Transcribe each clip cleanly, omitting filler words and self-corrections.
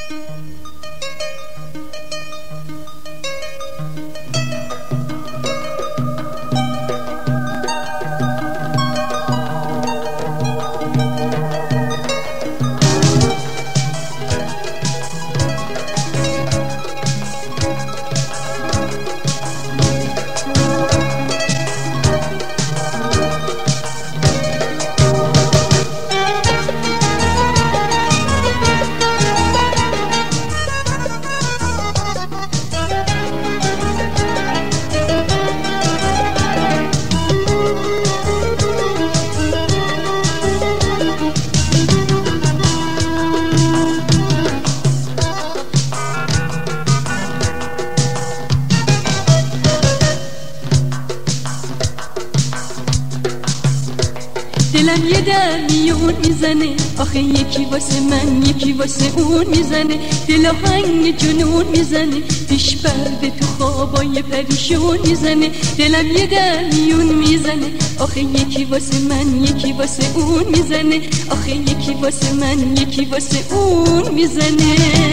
دلم یه در میون میزنه، آخه یکی واسه من یکی واسه اون میزنه. دل آهنگ جنون میزنه، پیش پرده تو خوابای پریشون میزنه. دلم یه در میون میزنه، آخه یکی واسه من یکی واسه اون میزنه. آخه یکی واسه من یکی واسه اون میزنه.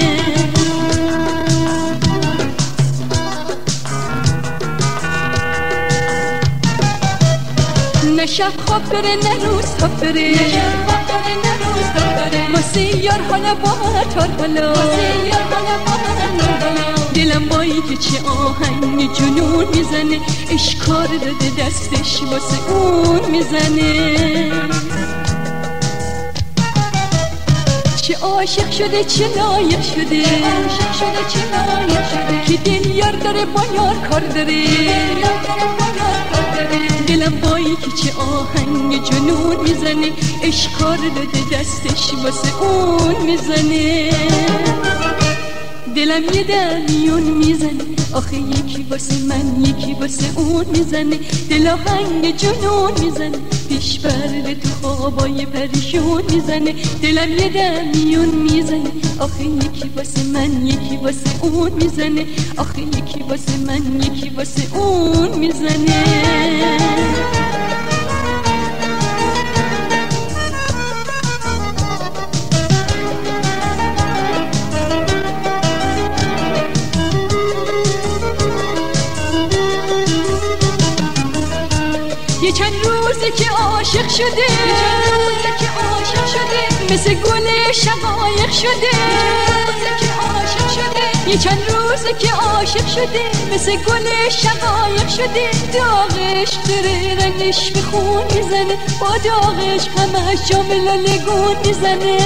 نه شب خواب بره نه روز خواب بره، واسه یار حالا باهر حالا، دلم بایی که چه آهنگ جنون میزنه. اشکار داده دستش واسه اون میزنه. چه عاشق شده چه لایق شده، که دل یار داره با یار کار داره. دلم بایی که چه آهنگ جنون میزنه. اشکار داده دستش واسه اون میزنه. دلم یه در میون میزنه، آخه یکی واسه من یکی واسه اون میزنه. دل آهنگ جنون میزنه، پیش پرده تو خوابای پریشون میزنه. دلم یه در میون میزنه، آخه یکی واسه من یکی واسه اون میزنه. آخه یکی واسه من یکی واسه اون میزنه. یه چند روزه که عاشق شده، مثل گل شقایق شده. یه چند روزه که عاشق شده، مثل گل شقایق شده. داغش داره رنگش به خون میزنه، با داغش همش جام لالگون میزنه.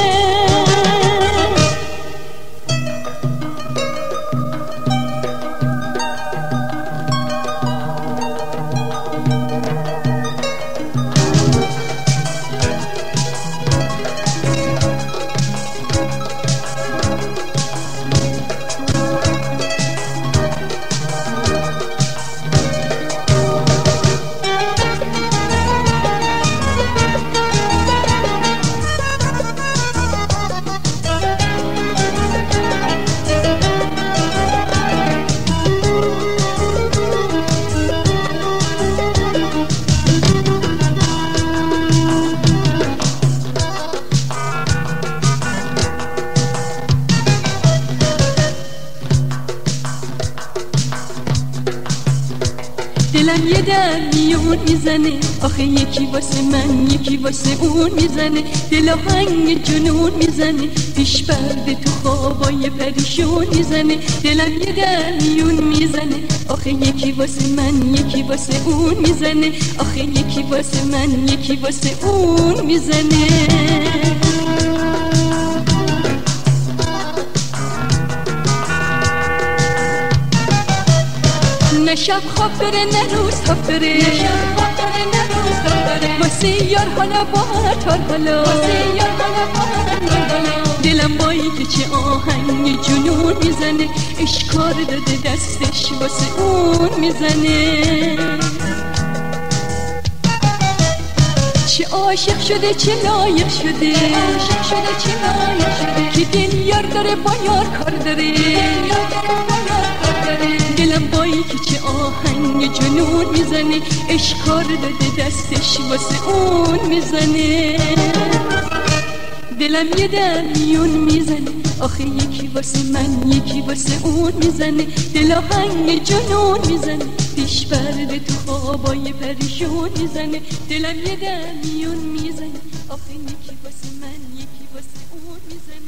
دلم یه در میون میزنه، آخه یکی واسه من یکی واسه اون میزنه. دل آهنگ جنون میزنه، پیش پرده تو خوابای پریشون میزنه. دلم یه در میون میزنه، آخه یکی واسه من یکی واسه اون میزنه. آخه یکی واسه من یکی واسه اون میزنه. نه شب خواب بره نه روز خواب بره، واسه یار حالا باهر حالا. دلم بایی که چه آهنگ جنون میزنه. اشکار داده دستش واسه اون میزنه. چه عاشق شده چه لایق شده، که دل یار داره با یار کار داره. دلم بایی که چه آهنگ جنون میزنه. اشکار داده دستش واسه اون میزنه. دلم یه در میون میزنه آخه یکی واسه من یکی واسه اون میزنه دل آهنگ جنون میزنه پیش برده تو خوابای پریشون میزنه دلم یه در میون میزنه آخه یکی واسه من یکی واسه اون میزنه